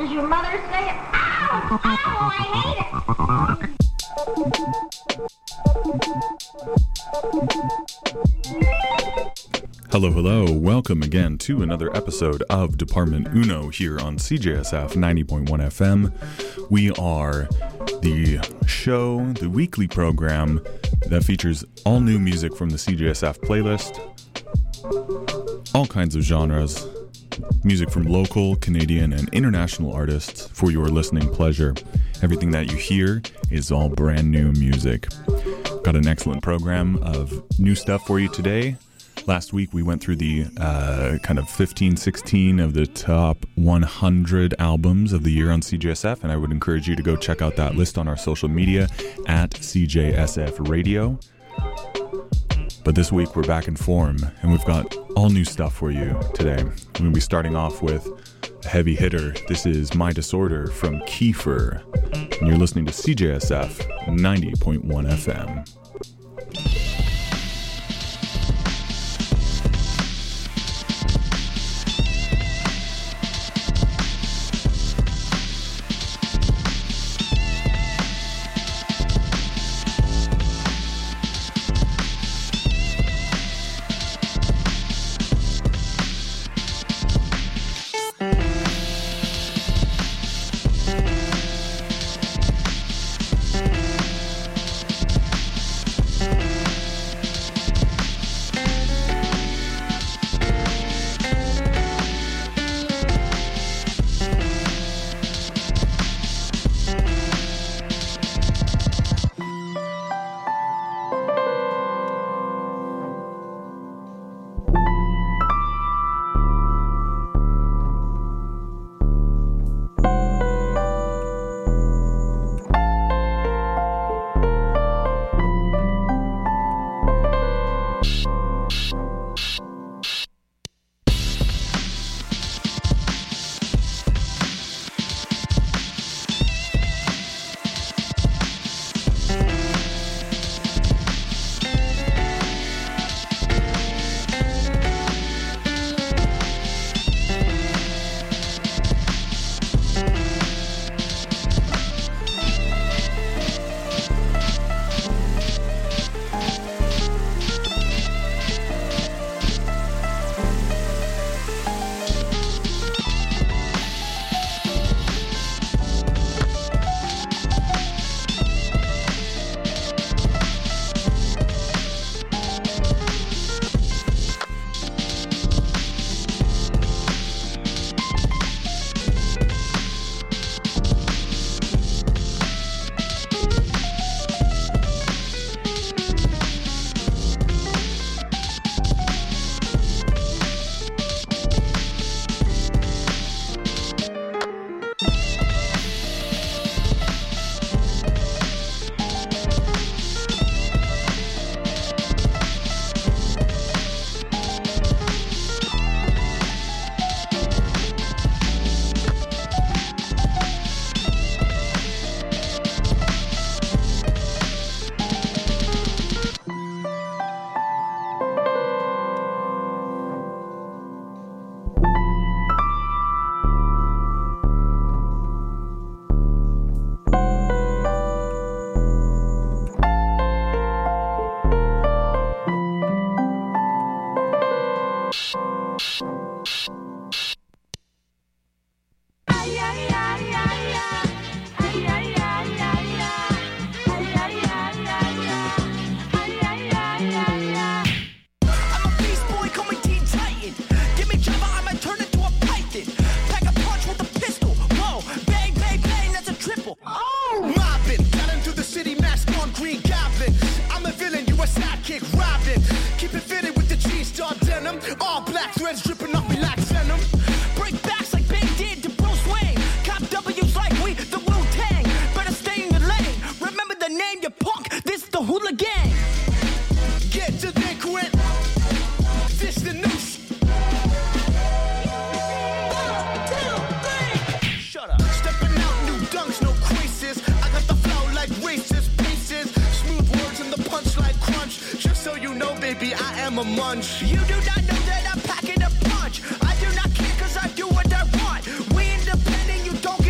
Does your mother say it? Ow! Ow! I hate it! Hello, hello. Welcome again to another episode of Department Uno here on CJSF 90.1 FM. We are the show, the weekly program that features all new music from the CJSF playlist, all kinds of genres, music from local, Canadian, and international artists for your listening pleasure. Everything that you hear is all brand new music. Got an excellent program of new stuff for you today. Last week we went through the kind of 16 of the top 100 albums of the year on CJSF, and I would encourage you to go check out that list on our social media at CJSF Radio. But this week we're back in form, and we've got all new stuff for you today. I'm going to be starting off with a heavy hitter. This is My Disorder from Kiefer, and you're listening to CJSF 90.1 FM. baby, I am a munch. You do not know that I'm packing a punch. I do not care cause I do what I want. We independent, you don't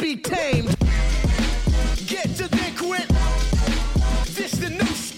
be tamed. Get delinquent. This the new shit.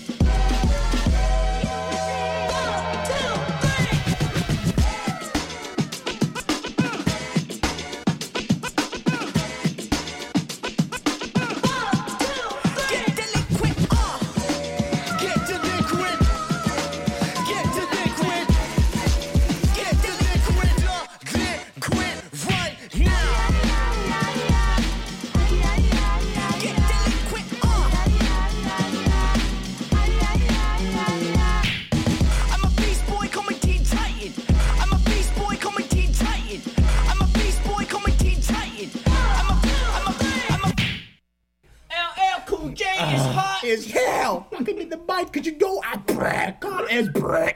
As hell. I can get the bite because you know I brag. God is brag.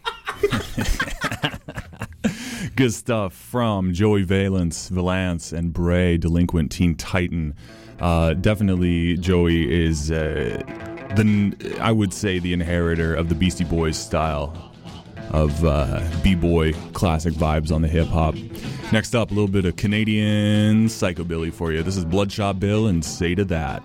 Good stuff from Joey Valence, and Bray, Delinquent Teen Titan. Definitely Joey is, I would say, the inheritor of the Beastie Boys style of B-boy classic vibes on the hip-hop. Next up, a little bit of Canadian psychobilly for you. This is Bloodshot Bill and Say to That.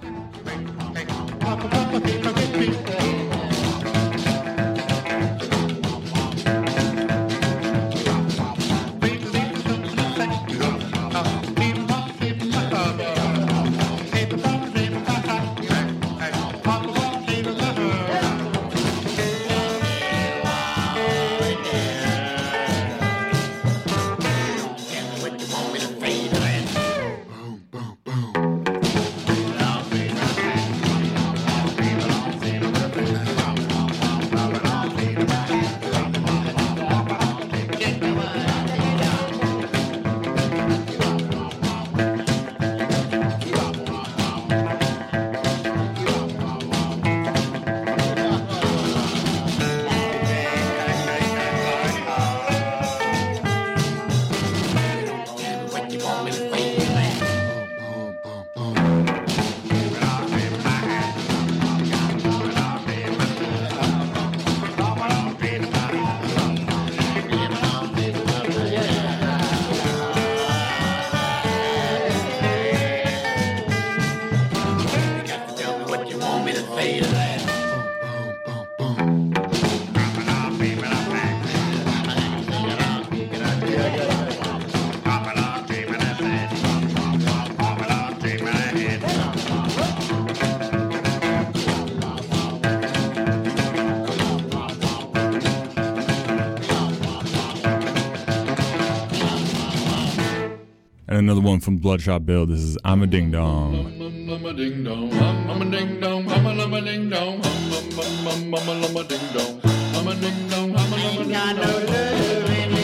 Another one from Bloodshot Bill. This is I'm a Ding Dong. I'm a ding dong. I'm a ding dong. I'm a ding dong. I'm a ding dong. I'm a ding dong. I'm a ding dong.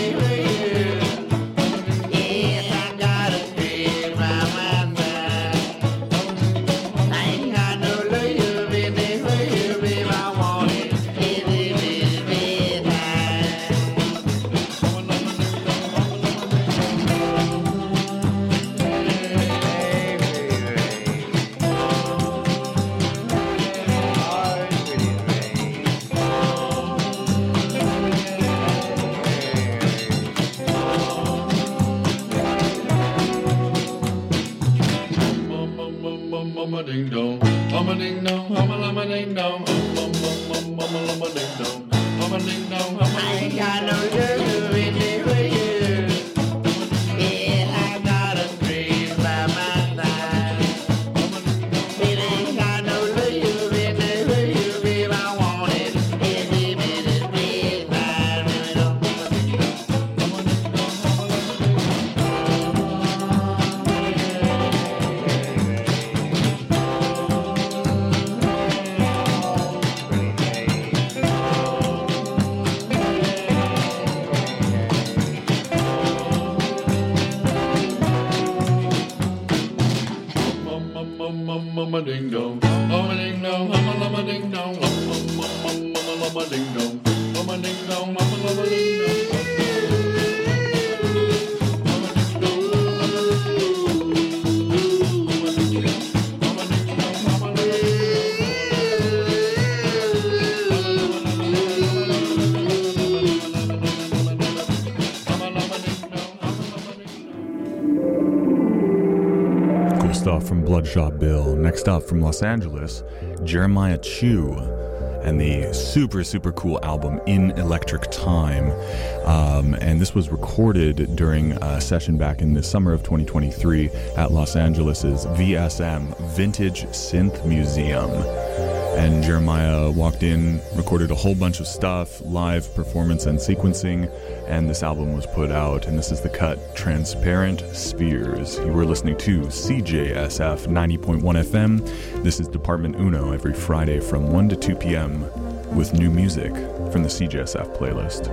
Ding dong, I'm a ding dong, I'm a ding dong, I'm a ding dong, I'm a ding dong, I ain't got no love in it for you. Yeah, I got a dream by my side. It ain't got no love in it for you, babe. I want it. It's a minute, please, I'm a ding dong, I'm a ding dong, I'm a ding dong, I'm a ding dong, I'm a ding dong, I'm a ding dong. stuff from Bloodshot Bill. Next up from Los Angeles, Jeremiah Chew, and the super, super cool album In Electric Time. And this was recorded during a session back in the summer of 2023 at Los Angeles's VSM, Vintage Synth Museum. And Jeremiah walked in, recorded a whole bunch of stuff, live performance and sequencing, and this album was put out, and this is the cut Transparent Spheres. You were listening to CJSF 90.1 FM. This is Department Uno every Friday from 1 to 2 p.m. with new music from the CJSF playlist.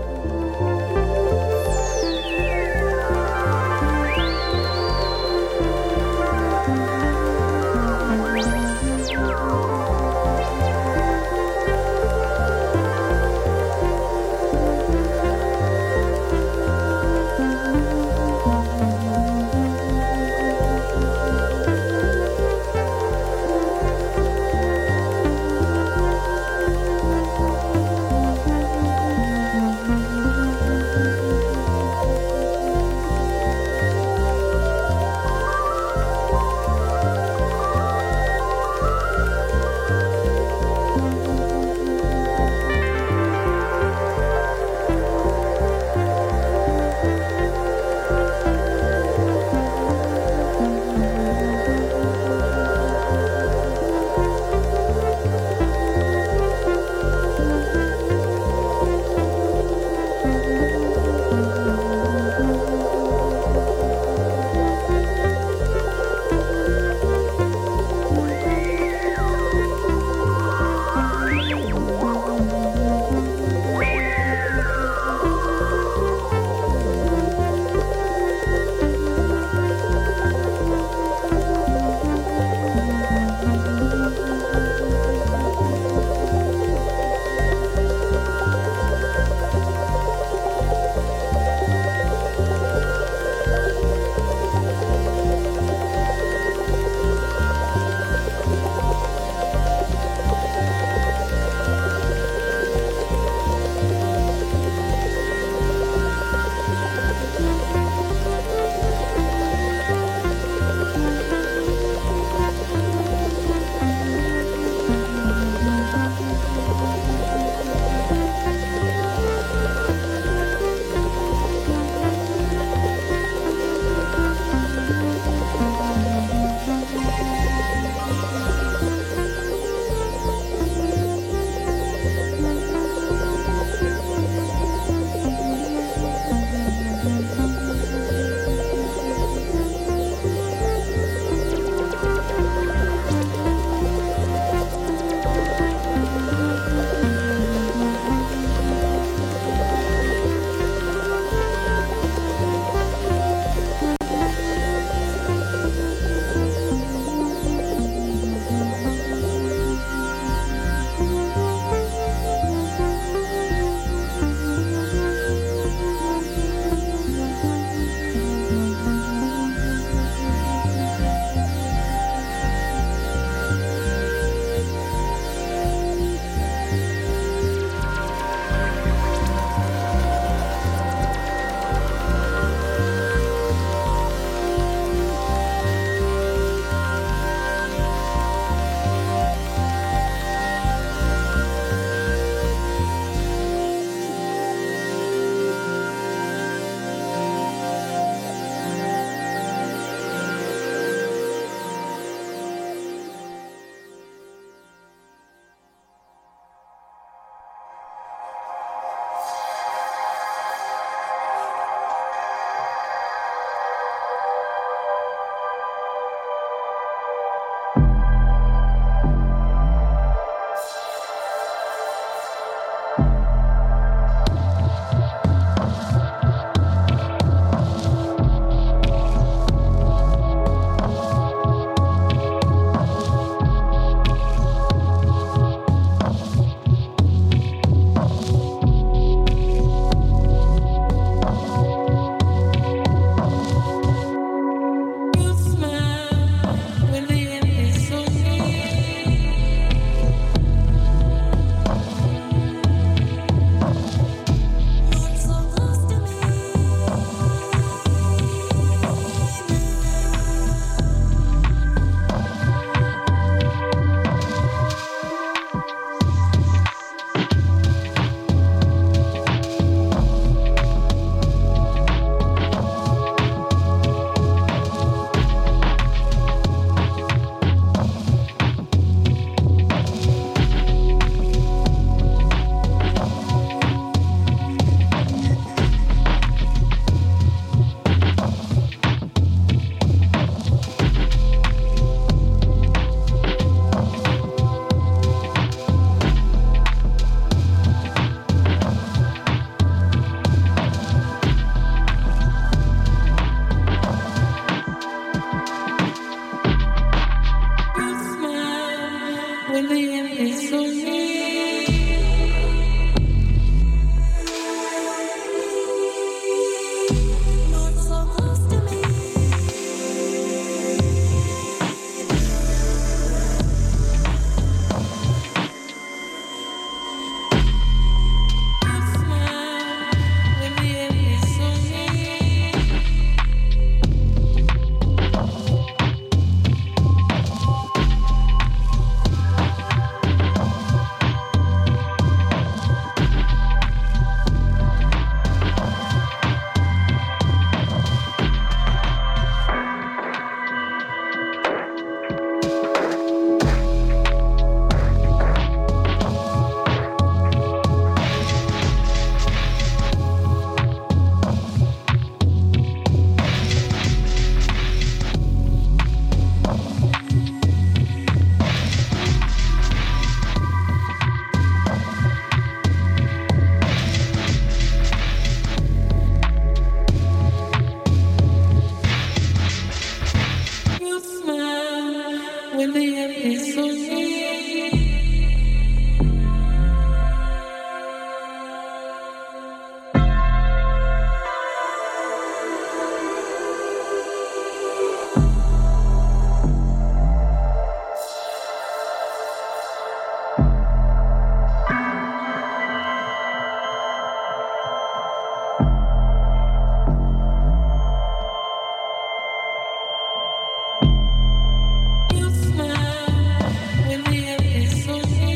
when the end is so near. You smile when the end is so near.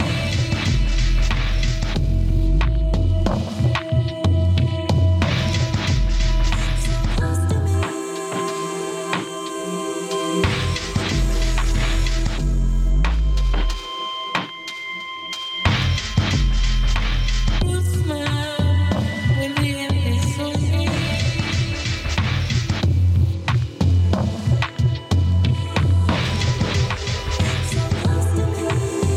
So close to me. You smile when the end is so near. So close to me.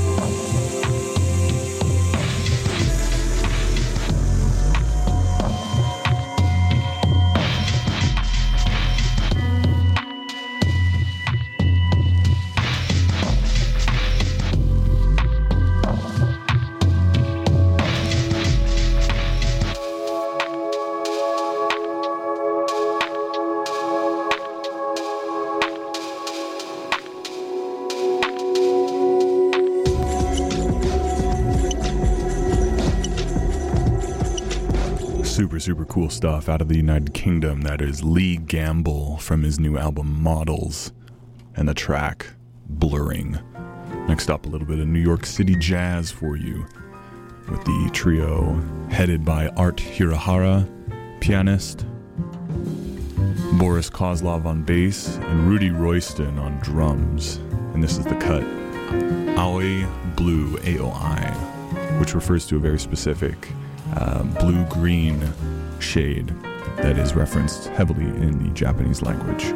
Super cool stuff out of the United Kingdom. That is Lee Gamble from his new album Models and the track Blurring. Next up, a little bit of New York City jazz for you with the trio headed by Art Hirahara, pianist, Boris Kozlov on bass, and Rudy Royston on drums. And this is the cut Aoi Blue, AOI, which refers to a very specific blue-green shade that is referenced heavily in the Japanese language.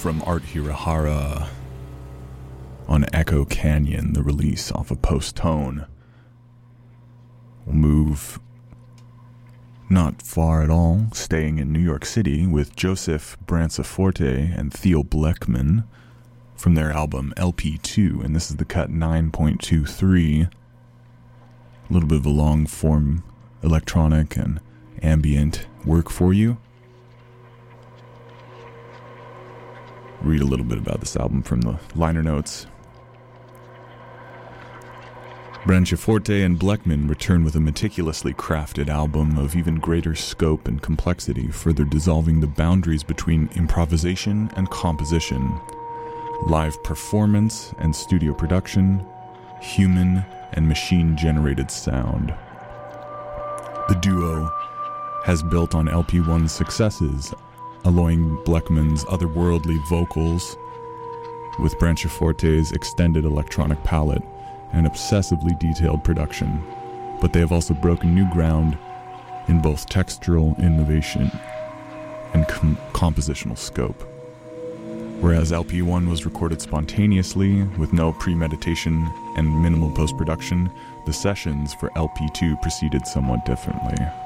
from Art Hirahara on Echo Canyon, the release off of Post Tone. We'll move not far at all, staying in New York City with Joseph Branciforte and Theo Bleckman from their album LP2, and this is the cut 9.23. A little bit of a long-form electronic and ambient work for you. Read a little bit about this album from the liner notes. Branciforte and Bleckman return with a meticulously crafted album of even greater scope and complexity, further dissolving the boundaries between improvisation and composition, live performance and studio production, human and machine-generated sound. The duo has built on LP1's successes, alloying Bleckman's otherworldly vocals with Branciforte's extended electronic palette and obsessively detailed production, but they have also broken new ground in both textural innovation and compositional scope. Whereas LP1 was recorded spontaneously with no premeditation and minimal post-production, the sessions for LP2 proceeded somewhat differently.